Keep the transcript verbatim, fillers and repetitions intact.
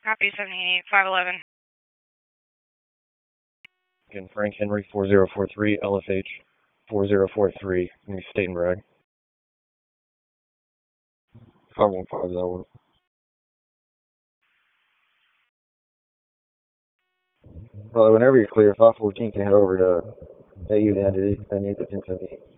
Copy seventy-eight, five eleven. Again, Frank Henry four zero four three, L F H four zero four three, New State and Bragg. five one five, that one. Well, whenever you're clear, five fourteen can head over to A U to end it. I need the ten seventy.